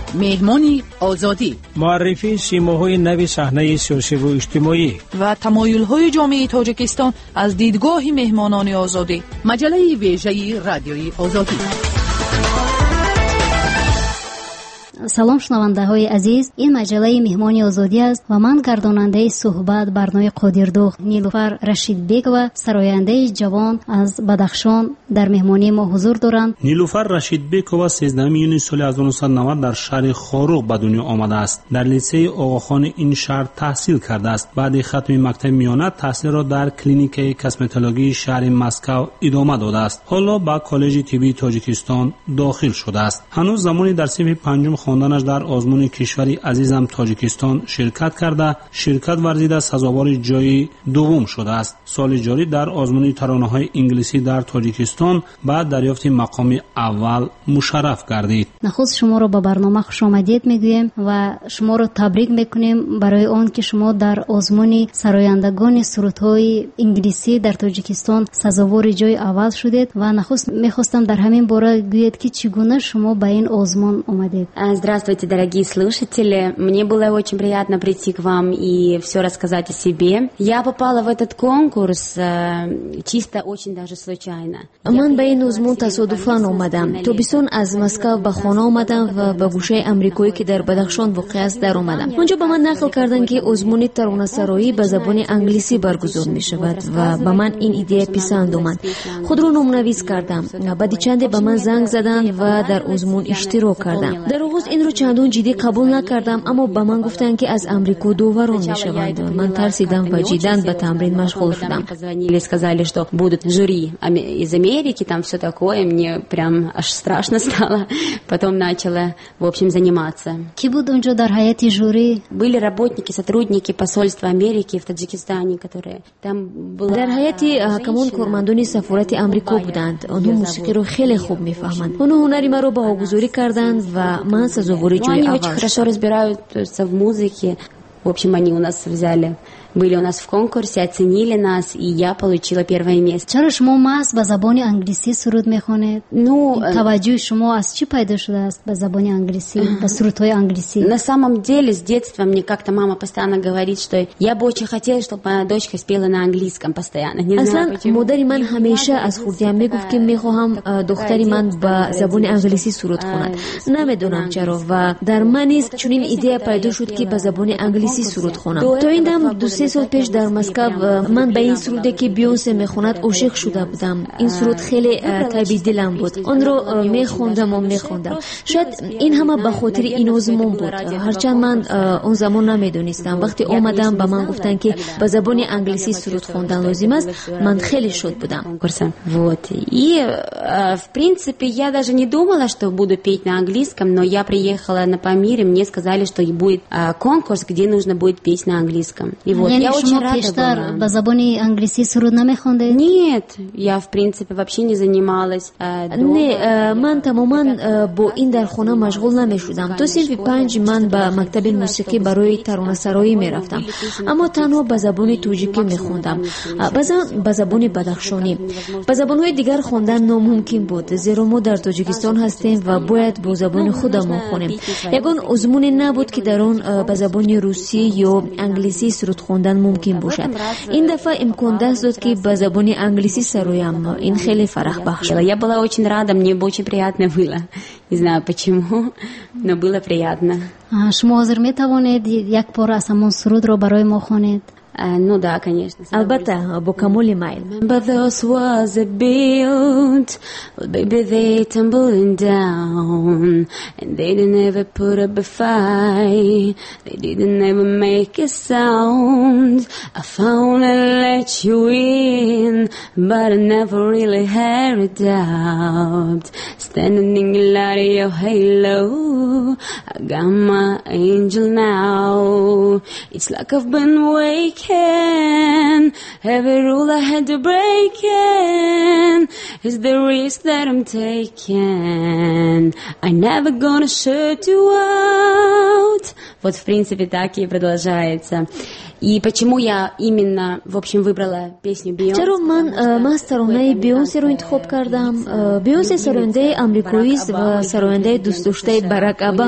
مهمانی آزادی، معرفی سیماهای نوی صحنه سیاسی و اجتماعی و تمایل‌های جامعه تاجیکستان از دیدگاه مهمانان آزادی. مجله ویژه رادیوی آزادی. سلام шунавандаҳои азиз, ин маҷалаи меҳмони озодӣ аст ва ман гардонандаи суҳбат барномаи Қодирдуғ Нилуфар Рашидбекова, сарояндаи ҷавон аз Бадахшон дар меҳмонии мо ҳузур доранд. Нилуфар Рашидбекова 13 июни соли 1990 дар шаҳри Хоруғ ба дунё омадааст. Дар литсеи Оғохони ин шаҳр таҳсил кардааст. баъди хатми мактаби миёна таҳсилро дар клиникаи косметологии шаҳри Москав идома додааст. ҳоло ба коллеҷи тиббии Тоҷикистон дохил шудааст. ҳанӯз замони дар синфи панҷум хонданаш дар озмуни кишвари азизам Тоҷикистон ширкат карда, ширкат варзида сазовори ҷои дуввум шудааст. соли ҷорӣ дар озмуни таронаҳои инглисӣ дар Тоҷикистон ба дарёфти мақоми аввал мушарраф гардид. нахуст шуморо ба барнома хушомадед мегӯем ва шуморо табрик мекунем барои он ки шумо дар озмуни сарояндагони сурудҳои инглисӣ дар Тоҷикистон сазовори ҷои аввал шудед ва нахуст мехостам дар ҳамин бора гӯед ки чӣ гуна шумо ба ин озмун омадед. Здравствуйте, дорогие слушатели. Мне было очень приятно прийти к вам и все рассказать о себе. Я попала в этот конкурс чисто очень даже случайно. من به این ازمون تصادفاً اومدم. تابستون از مسکو به خانه اومدم و به گوشه امریکایی که در بدخشان واقع است در اومدم. اونجا به من نقل کردن که ازمون ترانه‌سرایی به زبان انگلیسی برگزار می شود و به من این ایده پسند اومد. خود رو نام‌نویس کردم. بعد چند به من زنگ زدن و در ازمون اشتراک کردم. در آغاز این رو چندان جدی قبول نکردم، اما به من گفتن که از امریکا داوران میشوند. من ترسیدم و جداً به تمرین مشغول شدم. Позвонили, сказали, что будут жюри из Америки, там все такое, мне прям аж страшно стало. Потом начала, в общем, заниматься. Ки буд унҷо дар ҳайати жюри? Были работники, сотрудники посольства Америки в Таджикистане, которые там было. در ҳайати ҳакамон кормандони сафорати амрико буданд. онҳо мусиқиро хеле хуб мефаҳманд. онҳо ҳунари маро ба огузорӣ карданд ва ман сазовори ҷои аввал. Они очень хорошо разбираются в музыке. В общем, они у нас взяли, были у нас в конкурсе, оценили нас, и я получила первое место. чаро шумо маҳз ба забони англисӣ суруд мехонед? Ну, таваҷҷӯҳи шумо аз чӣ пайдо шудааст ба забони англисӣ, ба сурудҳои англисӣ? На самом деле, с детства мне как-то мама постоянно говорит, что я бы очень хотела, чтобы моя дочка спела на английском постоянно. Не знаю почему. модари ман ҳамеша аз хурдиам мегуфт ки мехоҳам духтари ман ба забони англисӣ суруд хонад. намедонам чаро ва дар ман низ чунин идея пайдо шуд ки ба забони англисӣ суруд хонам. то ин дам 2-3 سال پیش در مسکو من به این سروده که بیونسه میخوند عاشق شده بودم. این سرود خیلی طبیعی دلم بود. آن رو میخوندم و میخوندم. شاید این همه به خاطر این آزمون بود. هرچند من اون زمان نمیدونستم. وقتی اومدم به من گفتن که به زبان انگلیسی سرود خوندن لازم است، من خیلی شاد بودم. Вот. И в принципе я даже не думала, что буду петь на английском, но я приехала на Памир, и мне сказали, что будет конкурс, где нужно будет петь на английском. И вот я очень рада была. Ба забони англисӣ суруд намехондед? Нет, я в принципе вообще не занималась. Не, ман тамоман бо ин дар хона машғул намешудам. То синфи 5 ман ба мактаби мусиқӣ барои таронасароӣ мерафтам, аммо танҳо ба забони тоҷикӣ мехондам, баъзан ба забони бадахшонӣ. ба забонҳои дигар хондан номумкин буд, зеро мо дар Тоҷикистон ҳастем ва бояд бо забони худамон хонем. ягон озмуне набуд ки дар он ба забони русӣ ё англисӣ суруд хондан мумкин бошад. ин дафъа имкон даст дод ки ба забони англисӣ сароям. ин хеле фарахбахш. Я была очень рада, мне очень приятно было. Не знаю почему, но было приятно. шумо ҳозир метавонед як пора аз ҳамон сурудро барои мо хонед? Ну да, конечно. Албатта, бо камоли майл. But those was a build, well, baby, they tumbling down, and they didn't ever put up a fight, they didn't ever make a sound. I found and let you in, but I never really had a doubt. Standing in the light of your halo, I got my angel now. It's like I've been waking, every rule I had to break in is the risk that I'm taking. I never gonna shut you out. Вот, в принципе, так и продолжается. И почему я именно, в общем, выбрала песню Бейонсе? چرا من سرانه بیونسه رو انتخاب کردم؟ بیونسه سرانده امریکایی است و سرانده دوست داشته باراک اوباما است.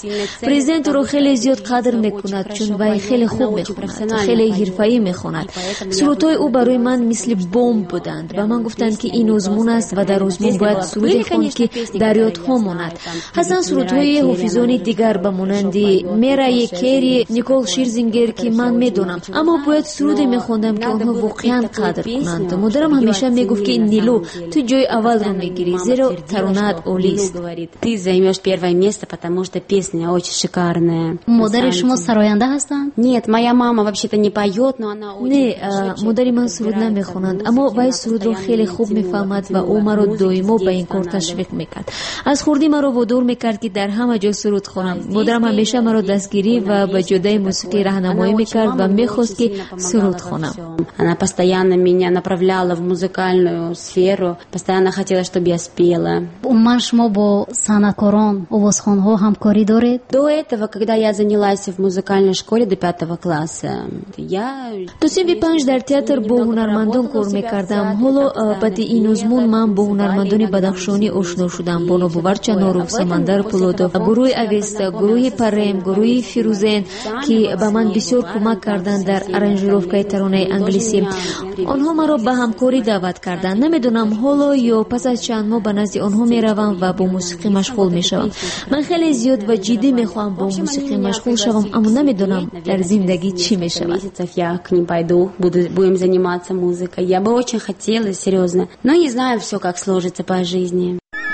президент ро хеле зиёд қадр мекунад, чун вай хеле хуб мехонад, хеле ҳирфаӣ мехонад. сурудҳои ӯ барои ман мисли бомб буданд. ба ман гуфтанд ки ин озмун аст ва дар озмун бояд суруде хонд ки дар ёдҳо монад. ҳастанд сурудҳои ҳофизони дигар ба монанди Мерайи Кери, Никол Ширзингер ки ман медонам, аммо бояд суруде мехондам ки онҳо воқеан қадр кунанд. модарам ҳамеша мегуфт ки Нилу, ту ҷои аввалро мегирӣ, зеро таронаат олист. Ты займешь первое место, потому что песня очень шикарная. модари шумо сароянда ҳастанд? Нет, моя мама вообще-то не поет, но она очень... Не, модари ман суруд намехонанд, аммо вай сурудро хеле хуб мефаҳмад ва ӯ маро доимо ба ин кор ташвиқ мекард. аз хурдӣ маро водор мекард ки дар ҳама ҷо суруд хонам. модарам ҳамеша маро дастгирӣ ва ба ҷодаи мусиқӣ раҳнамоӣ мекард ва мехост ки суруд хонам. Она постоянно меня направляла в музыкальную сферу, постоянно хотела, чтобы я спела. умуман шумо бо санъаткорон, овозхонҳо ҳамкорӣ доред? До этого, когда я занялась в музыкальной школе до 5 класса, я... то синфи 5 дар театр бо ҳунармандон кор мекардам. ҳоло баъди ин озмун ман бо ҳунармандони бадахшонӣ ошно шудам. бонобувар Чаноров, Самандар Пулодов, гурӯҳи Авеста, гурӯҳи Парем, гурӯҳи Фирузен ки ба ман бисёр кӯмак карданд дар аранжировкаи таронаи англисӣ. онҳо маро ба ҳамкорӣ даъват карданд. намедонам ҳоло ё пас аз чанд моҳ ба назди онҳо меравам ва бо мусиқӣ машғул мешавам. ман хеле зиёд ва ҷиддӣ мехоҳам бо мусиқӣ машғул шавам, аммо намедонам дар зиндагӣ чӣ мешавад. Я к ним пойду, будем заниматься музыкой. Я бы очень хотела, серьезно, но не знаю все, как сложится по жизни.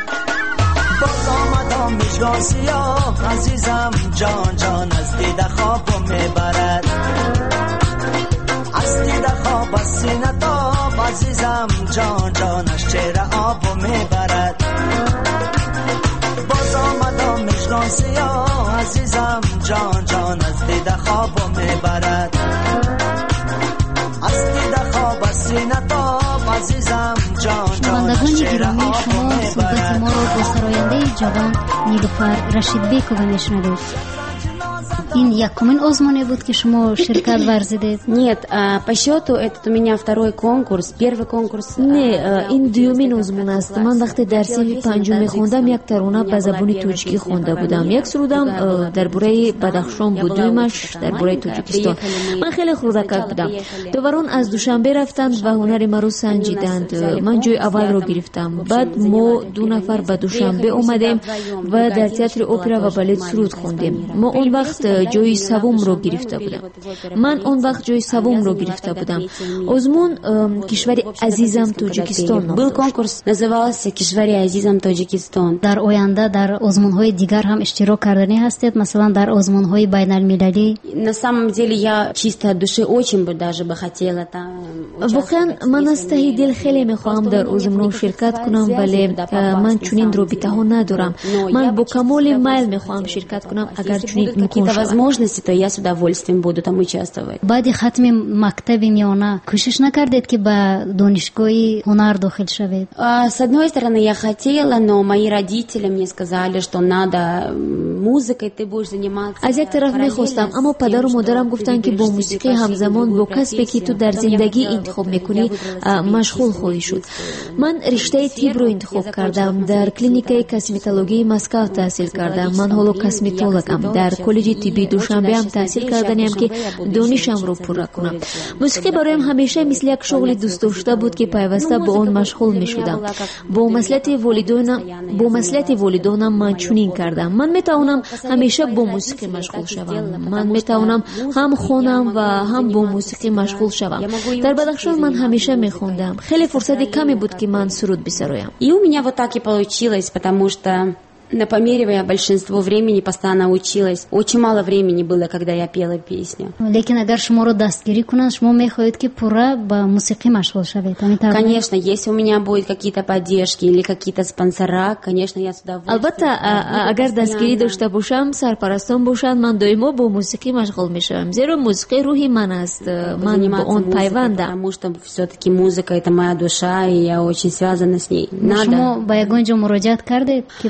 عزیزم جان جان از دیده خواب میبرد از دیده خواب از سینه تاب عزیزم جان جان از چهره آب میبرد باز آمدم مژگان سیاه عزیزم جان جان از دیده خواب میبرد از دیده خواب از سینه تاب عزیزم جان جان از چهره آب میبرد. ما رو با سراینده جوان نیلوفر رشیدبекова мешунавед. ин якумин озмоне буд ки шумо ширкат варзидед? Нет, по счету этот у меня второй конкурс. Первый конкурс... Не, ин дуюмин озмон аст. ман вақте дар синфи 5 мехондам як тарона ба забони тоҷикӣ хонда будам. як сурудам дар бораи Бадахшон буд, дуюмаш дар бораи Тоҷикистон. ман хеле хурдакак будам. доварон аз Душанбе рафтанд ва ҳунари маро санҷиданд. ман ҷои аввалро гирифтам. баъд мо 2 нафар ба Душанбе омадем ва дар театри опера ва балет суруд хондем. мо он вақт ҷои савумро гирифта будам. ман он вақт ҷои савумро гирифта будам. озмун кишвари азизам Тоҷикистон. Был конкурс, назывался Кишвари азизам Тоҷикистон. дар оянда дар озмунҳои дигар ҳам иштирок карданӣ ҳастед, масалан дар озмунҳои байналмилалӣ? На самом деле я чисто от души очень бы даже бы хотела там. воқеан ман аз таҳи дил хеле мехоҳам дар озмунҳо ширкат кунам, вале ман чунин робитаҳо надорам. ман бо камоли майл мехоҳам ширкат кунам агар чунин имкон шавад. возможности, то я с удовольствием буду там участвовать. баъди хатми мактаби миёна кӯшиш накардед ки ба донишгоҳи ҳунар дохил шавед? С одной стороны, я хотела, но мои родители мне сказали, что надо музыкой ты будешь заниматься. аз як тараф мехостам, аммо падару модарам гуфтанд ки бо мусиқӣ ҳамзамон бо касбе ки ту дар зиндагӣ интихоб мекунӣ машғул хоҳӣ шуд. ман риштаи тибро интихоб кардам. дар клиникаи косметологии Москав таҳсил кардам. ман ҳоло косметологам. дар коллеҷи тибби Душанбе ҳам таҳсил карданам ки донишамро пурра кунам. мусиқӣ бароям ҳамеша мисли як шуғли дӯстдошта буд ки пайваста бо он машғул мешудам. бо маслиҳати волидонам ман чунин кардам. ман метавонам ҳамеша бо мусиқӣ машғул шавам. ман метавонам ҳам хонам ва ҳам бо мусиқӣ машғул шавам. дар Бадахшон ман ҳамеша мехондам. хеле фурсати каме буд ки ман суруд бисароям. И у меня вот так и получилось, потому что на Померево я большинство времени постоянно училась. Очень мало времени было, когда я пела песню. лекин агар шуморо дастгирӣ кунанд, шумо мехоҳед ки пурра ба мусиқӣ машғул шавед? Конечно, если у меня будет какие-то поддержки или какие-то спонсора, конечно, я с удовольствием. албатта агар дастгирӣ дошта бошам, сарпарастон бошанд, ман доимо бо мусиқӣ машғул мешавам, зеро мусиқӣ рӯҳи ман аст. ман бо он пайвандам. Потому что все-таки музыка — это моя душа, и я очень связана с ней. шумо ба ягон ҷо муроҷиат кардед ки ба шумо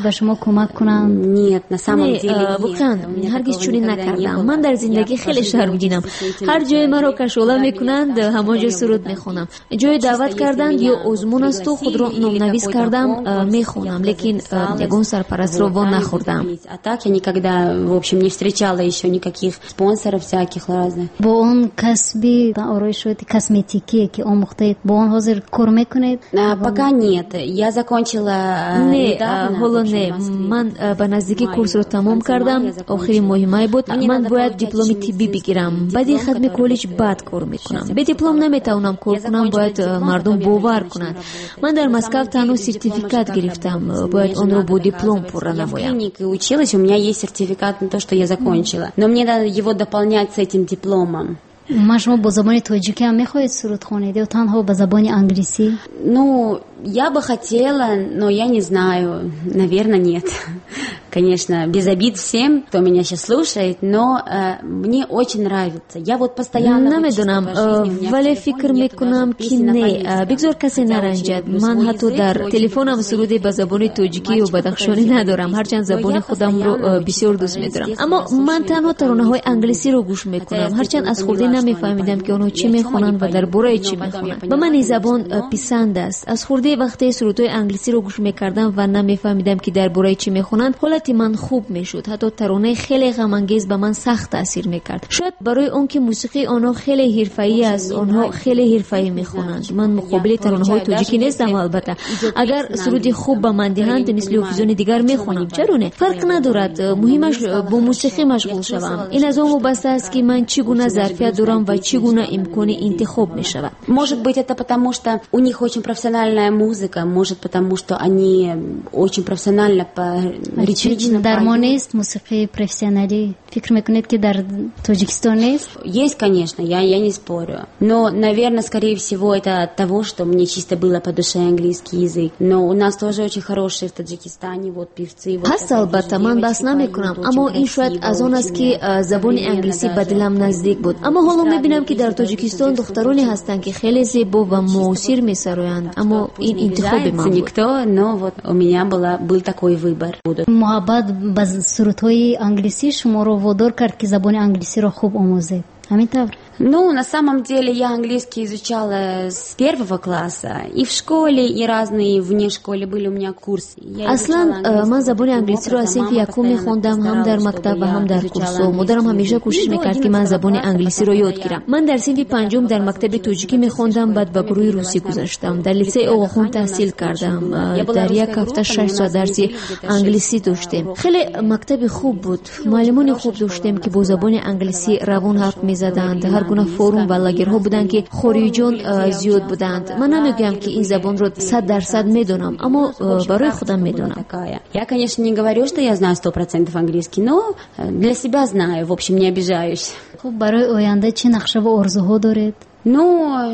کمک کنند؟ Нет, на самом деле واقعا هرگز چنین نکردم. من در زندگی خیلی شرمگینم. هر جای مرا کشوله میکنند همانجا سرود میخونم. جای دعوت کردند یا آزمون است و خود را نامنویس کردم میخونم، لیکن یگان سرپرست را وان نخوردم. А так я никогда, в общем, не встречала еще никаких спонсоров всяких разных. با اون کسبی آرایشات کسمتیکی که آموخته با اون حاضر کار میکنید؟ Пока нет. Я закончила недавно. حالا نه. من به نزدیکی کورس رو تمام کردم. آخرین ماه مای بود. من باید دیپلم طبی بگیرم. بعد ختم کالج بعد کار میکنم. به دیپلم نمیتونم کار کنم، باید مردم باور کنند. من در مسکو تنها سертификат گرفتم. باید اون رو با دیپلم پر نمایم. Училась, у меня есть сертификат на то, что я закончила. Но мне надо его дополнять с этим дипломом. شما با زبان تاجیکی هم میخواید سرود خوانید یا تنها با زبان انگلیسی؟ Ну, я бы хотела, но я не знаю. Наверное, нет. Конечно, без обид всем, кто меня сейчас слушает, но мне очень нравится. Я вот постоянно نمیدونم ولی فکر میکنم که نه، بگذار کسی نرنجد. من حتی در تلفنم سرود به زبان تاجیکی و بدخشانی ندارم، هرچند زبان خودم رو بسیار دوست میدارم. اما من تنها ترانه‌های انگلیسی رو گوش میکنم، هرچند از خودی نمیفهمیدم که اونها چی میخونن و درباره چی میخونن. به من این زبان پسند است. از خودی وقتی سرودهای انگلیسی رو گوش میکردم و نمیفهمیدم که درباره چی میخونن، حالتی من خوب میشد. حتی ترانه خیلی غم انگیز به من سخت تاثیر میکرد. شاید برای اون که موسیقی آنها خیلی حرفه‌ای است، آنها خیلی حرفه‌ای میخونند. من مقابل ترانه‌های تاجیکی نیستم. البته اگر سرودی خوب به من دهند مثل حافظان دیگر میخونم، چرا نه؟ فرق ندارد. مهمش با موسیقی مشغول شوم. این از اون وابسته است که من چگونه ظرفیت دارم و چگونه امکان انتخاب میشود. Может быть, это потому, что у них очень профессиональная музыка, может потому, что они очень профессионально по ритмично. در ما نیست موسیقی پروفесионالی. فکر میکنید که در تاجیکستان نیست؟ Есть, конечно, я не спорю. Но, наверное, скорее всего, это от того, что мне чисто было по душе английский язык. Но у нас тоже очень хорошие в Таджикистане вот певцы. هست البته من بس نمیکنم، اما این شاید از اون است که زبان انگلیسی به دلم نزدیک بود. اما حالا میبینم که در تاجیکستان دخترانی هستند که خیلی زیبا و موثر میسرویند، اما این انتخاب من بود. Никто, но вот у меня был такой выбор. محبت به سرودهای انگلیسی شما رو وادار کرد که زبان انگلیسی رو خوب آموزید، همینطور؟ Ну, на самом деле, я английский изучала с первого класса. И в школе, и разные вне школы были у меня курсы. اصلا من زبان انگلیسی رو از صنف یکم میخوندم، هم در مکتب و هم در کورس. مادرم همیشه کوشش میکرد که من زبان انگلیسی رو یاد گیرم. من در صنف پنجم در مکتب تاجیکی میخوندم، بعد به گروه روسی گذاشتم. در لیسه آقاخان تحصیل کردم. در یک هفته 6 ساعت درس انگلیسی داشتیم. خیلی مکتب خوب بود. معلمان خوب داشتیم که با زبان انگلیسی روان حرف میزدند. هر گونه فوروم و لاگرها بودند که خارجیان زیاد بودند. من نمیگم که این زبان رو 100% میدونم، اما برای خودم میدونم. Я, конечно, не говорю, что я знаю 100% английский, но для себя знаю, в общем, не обижаюсь. خب برای آینده چه نقشه و آرزوها دارید؟ Ну,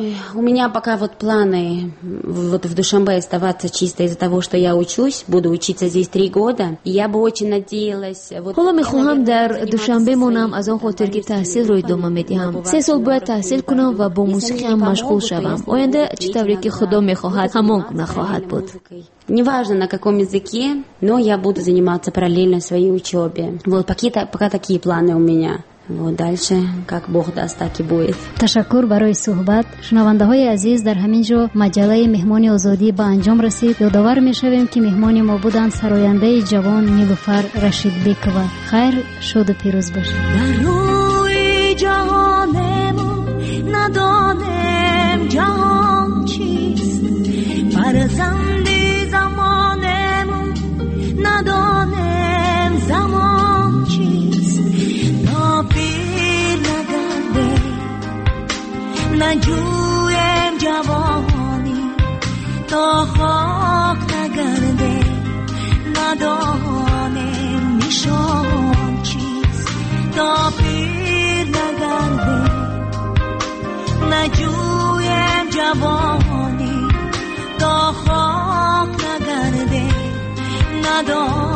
у меня пока вот планы вот в Душанбе оставаться чисто из-за того, что я учусь, буду учиться здесь 3 года. И я бы очень надеялась. حالا میخواهم در دوشنبه مونم، از آن خاطر که تحصیل رو ادامه میدهم. 3 سال باید تحصیل کنم و با موسیقی هم مشغول شوم. آینده چطوری که خدا میخواهد همان گونه خواهد بود. Неважно на каком языке, но я буду заниматься параллельно своей учебе. Вот пока такие планы у меня. Вот дальше, как Бог даст, так и будет. تشکر برای صحبت. شنونده های عزیز، در همین جا مجله مهمان آزادی به انجام رسید. یادآور میشویم که مهمان ما بودند سراینده جوان نیلوفر رشید بیکوه. خیر، شاد و پیروز باشید. در روی جهانم ندانم جهان چیست، فرزندی زمانم ندانم زمان چیست. پیر نگرده نجویم جوانی، تا خاک نگرده ندانم نشان چیست. تا پیر نگرده نجویم جوانی، تا خاک نگرده ندانم